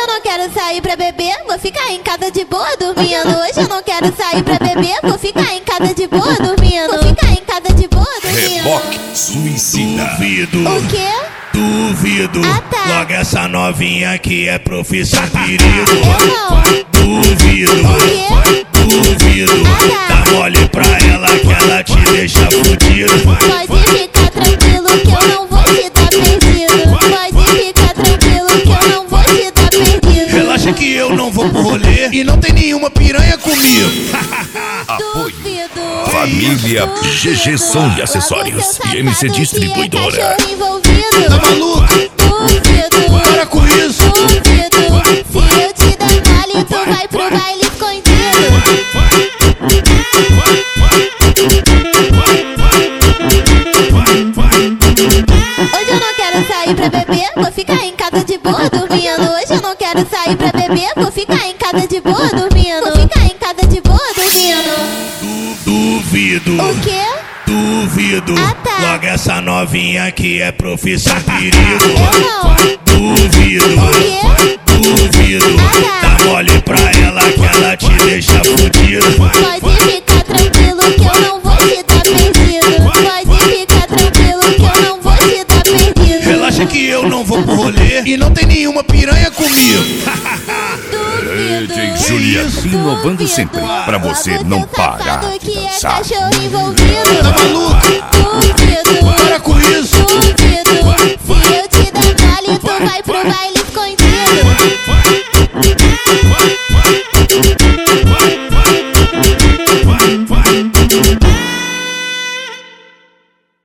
eu não quero sair pra beber, vou ficar em casa de boa dormindo. Hoje eu não quero sair pra beber, vou ficar em casa de boa dormindo. Vou ficar em casa de boa dormindo. Reboque suicida. Duvido. O quê? Duvido. Ah, tá. Logo essa novinha que é profissão perigo. Eu não. Duvido. O quê? Duvido. Ah, tá. Dá mole pra ela que ela te deixa fudido. Pode ficar tranquilo que eu não vou te dar perdido. Pode ficar tranquilo que eu não vou te dar perdido. Relaxa que eu não vou pro rolê e não tem nenhuma piranha comigo. Duvido. Família Duvido. GG Som e Acessórios Logo seu e MC safado Distribuidora. que é cachorro envolvido. Tá maluco? Duvido. Para com isso. Duvido. Se eu te der mole, tu vai pro baile escondido. Hoje eu não quero sair pra beber, vou ficar em casa de boa dormindo. Hoje eu não quero sair pra beber, vou ficar em casa de boa dormindo. Vou ficar em casa de boa dormindo. Duvido. O quê? Duvido. Ah, tá. Logo essa novinha que é profissão perigo. Eu não. Duvido. O quê? Duvido. Ah, tá. Dá mole pra ela que ela te deixa fudido. Pode ficar tranquilo que eu não vou te dar perdido. Pode ficar tranquilo que eu não vou te dar perdido. Relaxa que eu não vou pro rolê e não tem nenhuma piranha comigo. DJ Juliano, inovando sempre, pra você não parar de que é dançar. cachorro envolvido. Tá maluco? Duvido. Para com isso.